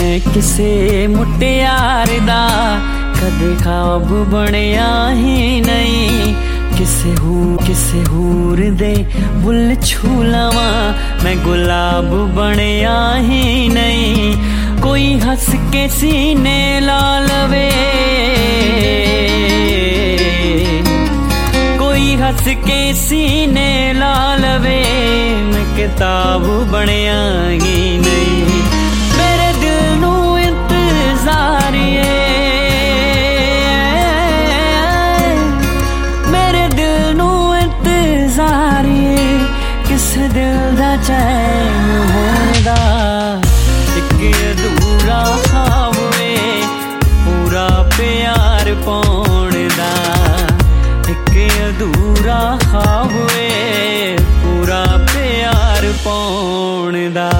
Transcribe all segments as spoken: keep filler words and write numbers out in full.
मैं किसे मुटियार दा कदे ख्वाब बनिया ही नहीं। किसे हूर किसे हूर दे बुल छू लवां मैं गुलाब बनिया ही नहीं। कोई हंस के सीने ला लवे, कोई हंस के सीने ला लवे मैं किताब बनिया ही नहीं। मेरे दिल नू इंतजार है, मेरे दिल नू इंतजार है किस दिल दा चैन होंदा। एक अधूरा ख्वाब वे पूरा प्यार पाउण दा। एक अधूरा ख्वाब वे पूरा प्यार पाउण दा।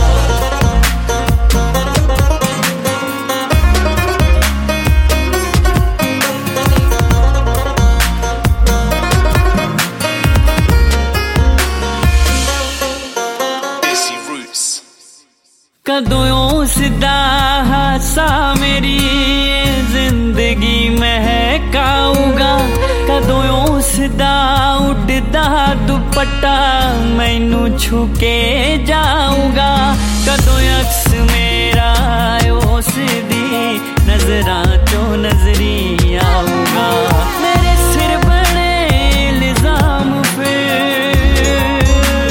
कदों सिदा हासा मेरी जिंदगी महकाऊगा। कदों सिदा उड़दा दुपट्टा मैनू छू के जाऊगा। कदों अक्स मेरा उस दी नजरां चो नजरी आऊगा। मेरे सिर बने इल्जाम फिर,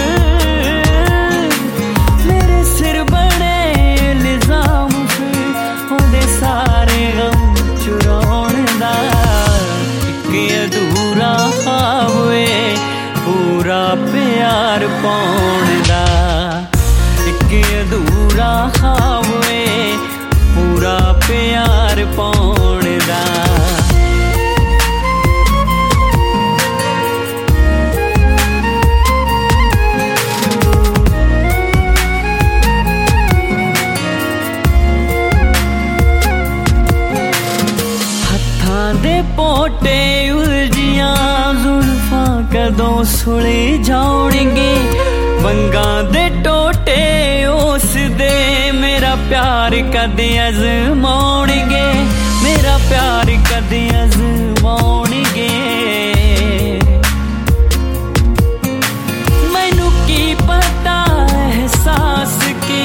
मेरे सिर बने इल्जाम फिर ओदे सारे गम चुराउण दा। एक अधूरा ख्वाब वे पूरा प्यार पाउण दा। एक अधूरा ख्वाब वे पूरा प्यार पाउण दा। दे पोटे उलझियां जुल्फां कदों सुली जाउणगे। बंगा दे टोटे उस दे मेरा प्यार कदे अज़माउणगे। मेरा प्यार कदे अज़माउणगे। मैनू की पता एहसास की,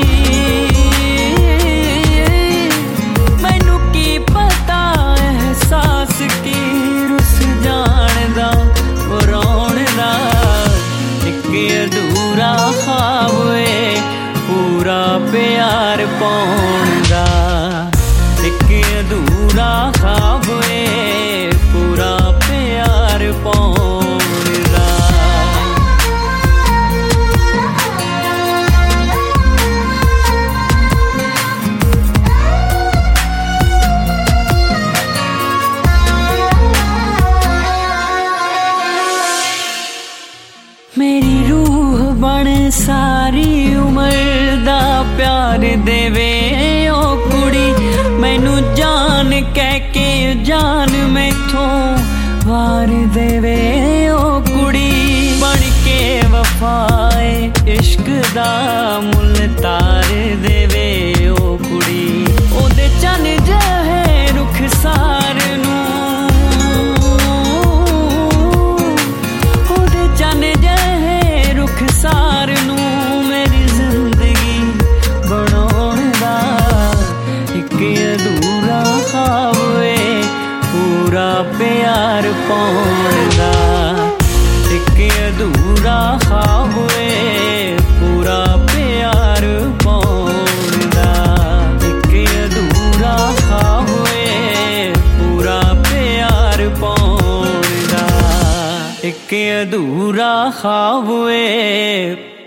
मैनू की पता एहसास की रुस जान दा रोण दा। एक अधूरा ख्वाब वे पूरा प्यार पाउण दा। एक अधूरा ख्वाब वे पूरा प्यार पाउण दा। मेरी रूह बन सारी उम्र दा प्यार देवे ओ कुड़ी। मैनू जान कह के जान मैथों वार देवे ओ कुड़ी। बन के वफाए इश्क दा मुल तार देवे ओ कुड़ी। ओदे चन जहे रुख सार नू, ओदे चन जहे रुख सार नू मेरी जिंदगी बनाउण दा। एक अधूरा ख्वाब वे पूरा प्यार पाउण दा। एक अधूरा ख्वाब वे पूरा प्यार पाउण दा। एक अधूरा ख्वाब वे पूरा प्यार पाउण दा। एक अधूरा ख्वाब वे